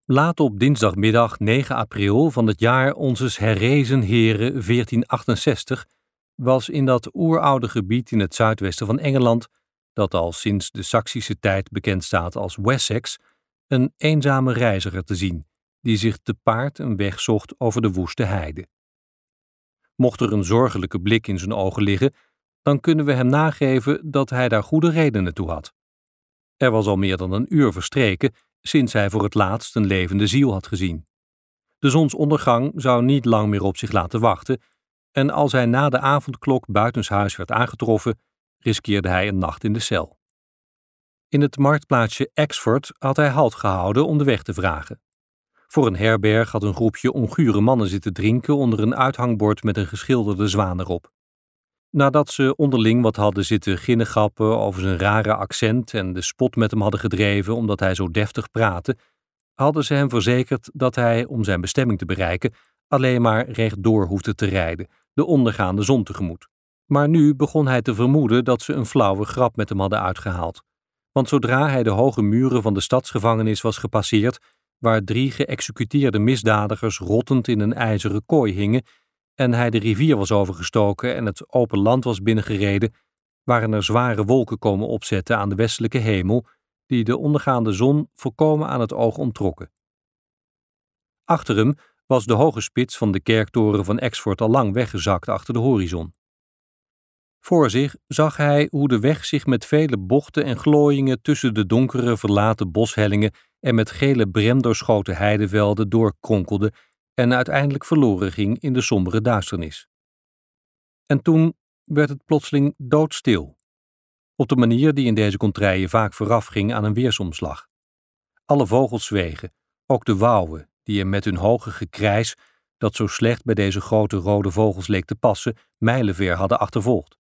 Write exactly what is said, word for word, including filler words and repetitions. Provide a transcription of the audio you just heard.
Laat op dinsdagmiddag negen april van het jaar Onzes Herrezen Here veertien achtenzestig was in dat oeroude gebied in het zuidwesten van Engeland, dat al sinds de Saksische tijd bekend staat als Wessex, een eenzame reiziger te zien, die zich te paard een weg zocht over de woeste heide. Mocht er een zorgelijke blik in zijn ogen liggen, dan kunnen we hem nageven dat hij daar goede redenen toe had. Er was al meer dan een uur verstreken sinds hij voor het laatst een levende ziel had gezien. De zonsondergang zou niet lang meer op zich laten wachten, en als hij na de avondklok buitenshuis werd aangetroffen, riskeerde hij een nacht in de cel. In het marktplaatsje Exford had hij halt gehouden om de weg te vragen. Voor een herberg had een groepje ongure mannen zitten drinken onder een uithangbord met een geschilderde zwaan erop. Nadat ze onderling wat hadden zitten ginnegappen over zijn rare accent en de spot met hem hadden gedreven omdat hij zo deftig praatte, hadden ze hem verzekerd dat hij, om zijn bestemming te bereiken, alleen maar rechtdoor hoefde te rijden, de ondergaande zon tegemoet. Maar nu begon hij te vermoeden dat ze een flauwe grap met hem hadden uitgehaald. Want zodra hij de hoge muren van de stadsgevangenis was gepasseerd, waar drie geëxecuteerde misdadigers rottend in een ijzeren kooi hingen, en hij de rivier was overgestoken en het open land was binnengereden, waren er zware wolken komen opzetten aan de westelijke hemel, die de ondergaande zon volkomen aan het oog onttrokken. Achter hem was de hoge spits van de kerktoren van Exford al lang weggezakt achter de horizon. Voor zich zag hij hoe de weg zich met vele bochten en glooiingen tussen de donkere verlaten boshellingen en met gele brem doorschoten heidevelden doorkronkelde en uiteindelijk verloren ging in de sombere duisternis. En toen werd het plotseling doodstil, op de manier die in deze contraien vaak voorafging aan een weersomslag. Alle vogels zwegen, ook de wouwen, die hem met hun hoge gekrijs, dat zo slecht bij deze grote rode vogels leek te passen, mijlenver hadden achtervolgd.